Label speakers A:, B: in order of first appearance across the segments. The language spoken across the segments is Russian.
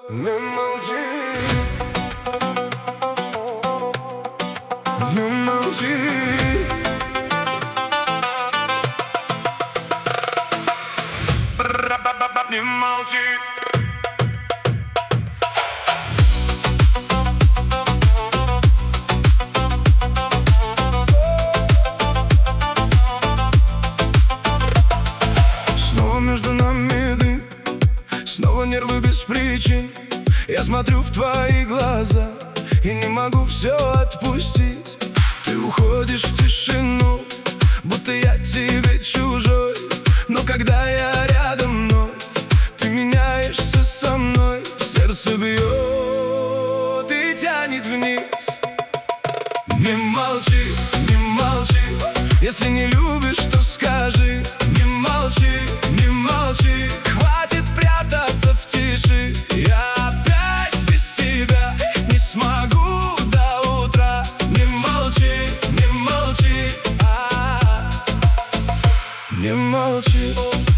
A: Не молчи, не молчи. Не молчи. Снова между нами дым, снова нервы без причин. Я смотрю в твои глаза и не могу все отпустить. Ты уходишь в тишину, будто я тебе чужой. Но когда я рядом вновь, ты меняешься со мной. Сердце бьет и тянет вниз. Не молчи, не молчи. Если не любишь, то скажи. Не молчи, не молчи. Хватит прятаться в тиши. Я опять без тебя не смогу до утра. Не молчи, не молчи. Не молчи.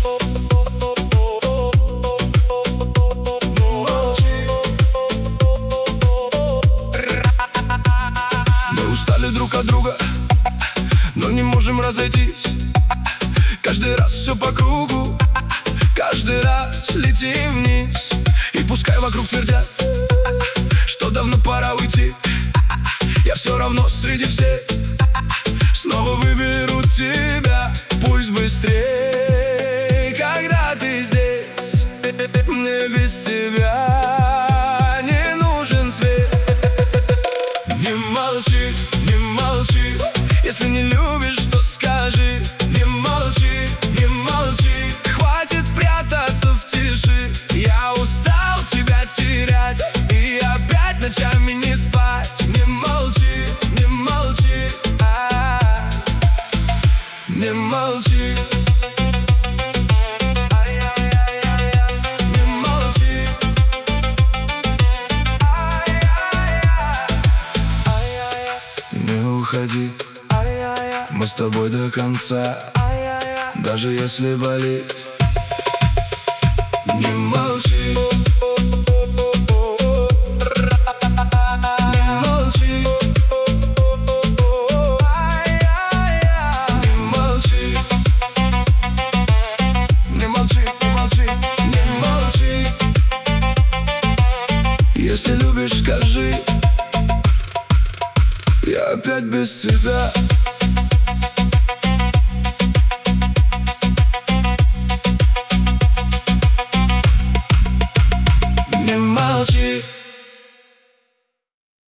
A: Мы устали друг от друга, но не можем разойтись. Каждый раз все по кругу, каждый раз летим вниз. И пускай вокруг твердят, что давно пора уйти, я все равно среди всех снова выберу тебя. Пульс быстрее, когда ты здесь. Мне без тебя не нужен свет. Не молчи, не молчи. Если не любишь, то скажи. Не молчи, не молчи. Хватит прятаться в тиши. Я устал тебя терять и опять ночами не спать. Не молчи, не молчи. Не молчи. Не молчи. Не уходи, мы с тобой до конца, даже если болит. Не молчи. Не молчи. Не молчи. Не молчи, не молчи, не молчи. Если любишь, скажи. Я опять без тебя. Не молчи.